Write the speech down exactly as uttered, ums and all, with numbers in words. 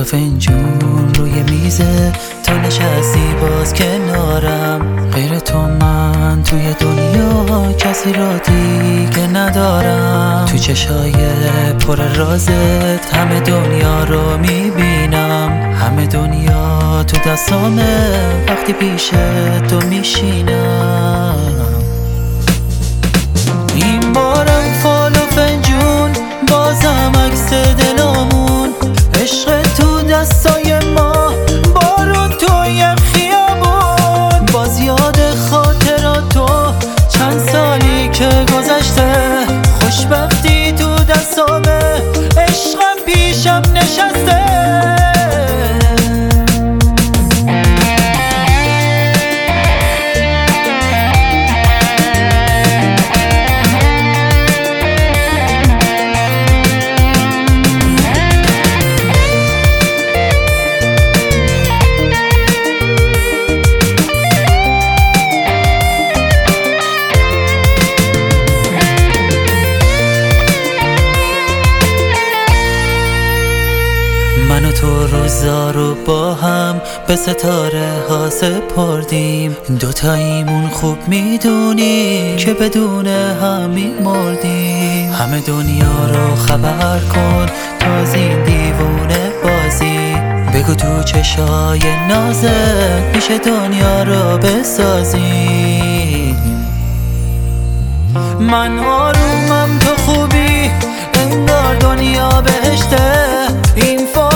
و فنجون روی میزه، تو نشستی باز کنارم. غیر تو من توی دنیا کسی را دیگه ندارم. تو چشای پر رازت همه دنیا رو میبینم. همه دنیا تو دستامه وقتی پیش تو میشینم. این بارم فال و فنجون، بازم عکس دلامون. عشق تو دستای ما، بارون توی خیابون. باز یاد خاطرات تو چند سالی که گذشته. خوشبختی تو دستامه، عشقم پیشم نشسته. من و تو روزا رو با هم به ستاره ها سپردیم. دوتاییمون خوب میدونیم که بدون هم میمردیم. همه دنیا رو خبر کن تا از این دیوونه بازی. بگو تو چشای نازت میشه دنیا رو بسازیم. من آرومم تو خوبی، انگار دنیا بهشته. این